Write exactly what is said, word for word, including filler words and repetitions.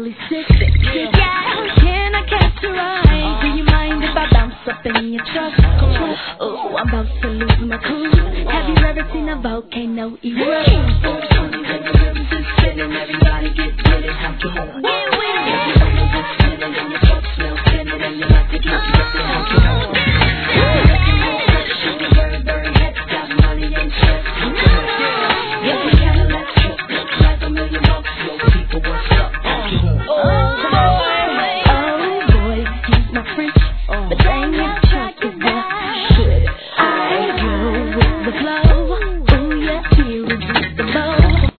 really sick. Yeah, can I catch a ride? Do you mind if I bounce up in your truck? Oh, I'm about to lose my cool. Have you ever seen a volcano erupt? Everybody get with it, how you want? Get with it. And your truck smells spinning and you like to get you up the how you want? Very, very head, got money and stress. Yeah, we got a left truck, looks like a million bucks. Yo, people, what's up? How you want? Oh boy, oh boy, he's my French, but dang, your truck is what should I go with the flow?